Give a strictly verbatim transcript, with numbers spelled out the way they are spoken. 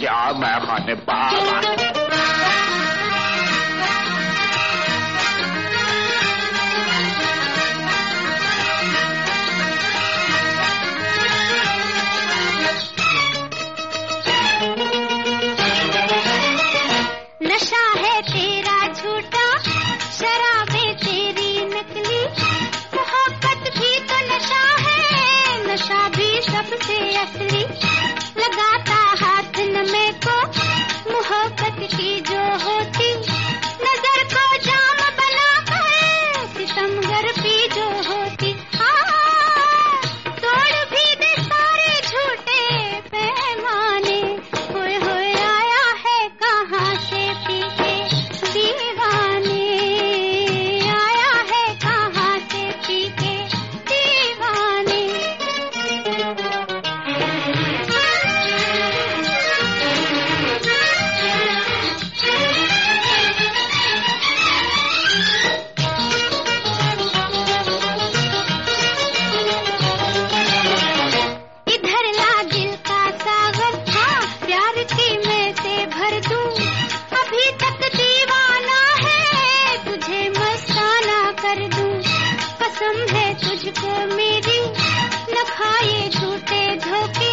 जा मैं खाने बाबा। नशा है तेरा झूठा, शराबे तेरी नकली, मोहब्बत भी तो नशा है, नशा भी सबसे असली। लगाता हाथ न में को मोहब्बत की जो होती, नजर को जाम बना कर सितमगर भी जो होती। हाँ, तोड़ भी दे सारे झूठे पैमाने, होए होए आया है कहाँ से पी के दीवाने, आया है कहाँ से पी के दीवाने। इधर ला दिल का सागर, हाँ प्यार की मैं से भर दूं, अभी तक दीवाना है तुझे मस्ताना कर दूं। कसम है तुझको मेरी, न खाए झूठे धोखे,